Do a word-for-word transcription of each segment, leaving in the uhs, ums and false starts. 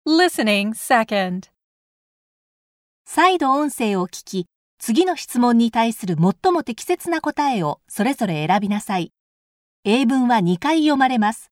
Listening second. 再度音声を聞き、次の質問に対する最も適切な答えをそれぞれ選びなさい。英文はにかい読まれます。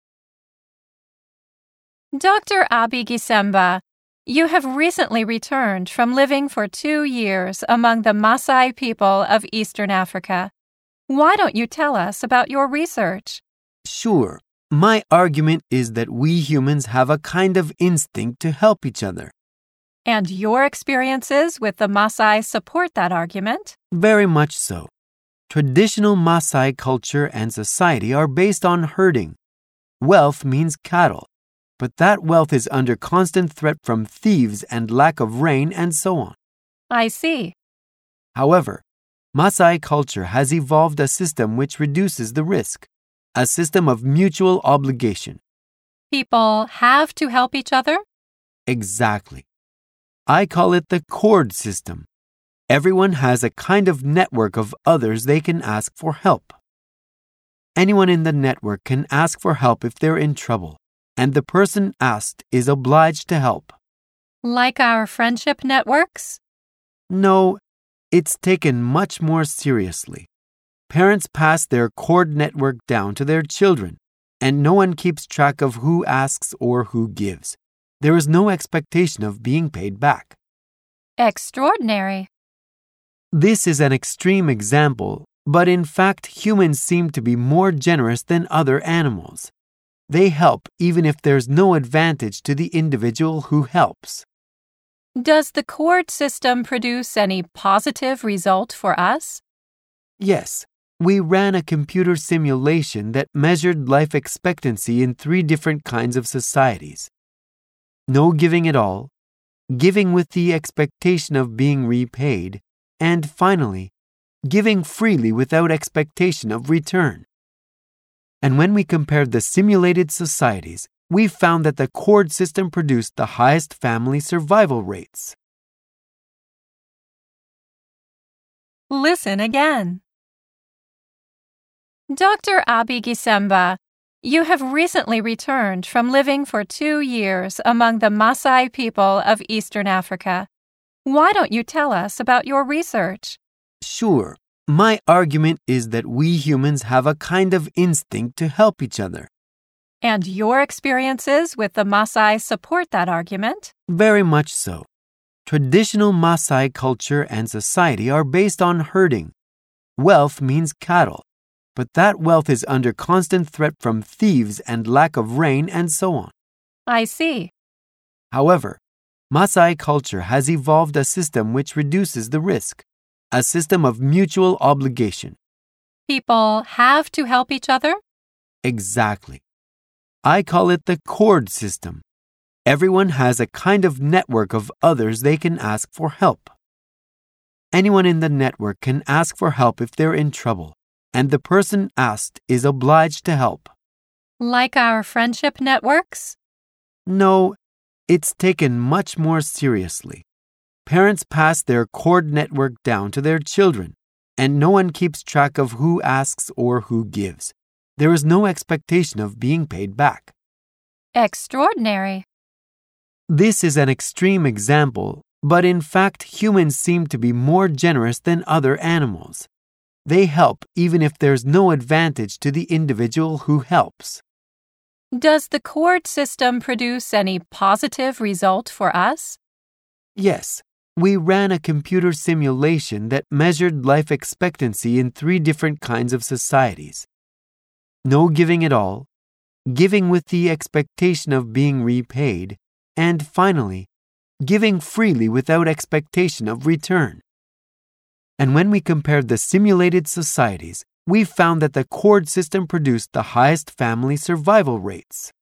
Doctor Abi Gisemba, you have recently returned from living for two years among the Maasai people of Eastern Africa. Why don't you tell us about your research? Sure. My argument is that we humans have a kind of instinct to help each other. And your experiences with the Maasai support that argument? Very much so. Traditional Maasai culture and society are based on herding. Wealth means cattle, but that wealth is under constant threat from thieves and lack of rain and so on. I see. However, Maasai culture has evolved a system which reduces the risk, a system of mutual obligation. People have to help each other? Exactly. I call it the cord system. Everyone has a kind of network of others they can ask for help. Anyone in the network can ask for help if they're in trouble, and the person asked is obliged to help. Like our friendship networks? No, it's taken much more seriously. Parents pass their cord network down to their children, and no one keeps track of who asks or who gives. There is no expectation of being paid back. Extraordinary. This is an extreme example, but in fact humans seem to be more generous than other animals. They help even if there's no advantage to the individual who helps. Does the cord system produce any positive result for us? Yes. We ran a computer simulation that measured life expectancy in three different kinds of societies. No giving at all, giving with the expectation of being repaid, and finally, giving freely without expectation of return. And when we compared the simulated societies, we found that the cord system produced the highest family survival rates. Listen again. Doctor Abi Gisemba, you have recently returned from living for two years among the Maasai people of Eastern Africa. Why don't you tell us about your research? Sure. My argument is that we humans have a kind of instinct to help each other. And your experiences with the Maasai support that argument? Very much so. Traditional Maasai culture and society are based on herding. Wealth means cattle, but that wealth is under constant threat from thieves and lack of rain and so on. I see. However, Maasai culture has evolved a system which reduces the risk, a system of mutual obligation. People have to help each other? Exactly. I call it the cord system. Everyone has a kind of network of others they can ask for help. Anyone in the network can ask for help if they're in trouble, and the person asked is obliged to help. Like our friendship networks? No, it's taken much more seriously. Parents pass their cord network down to their children, and no one keeps track of who asks or who gives. There is no expectation of being paid back. Extraordinary. This is an extreme example, but in fact humans seem to be more generous than other animals. They help even if there's no advantage to the individual who helps. Does the cord system produce any positive result for us? Yes. We ran a computer simulation that measured life expectancy in three different kinds of societies. No giving at all, giving with the expectation of being repaid, and finally, giving freely without expectation of return. And when we compared the simulated societies, we found that the cord system produced the highest family survival rates.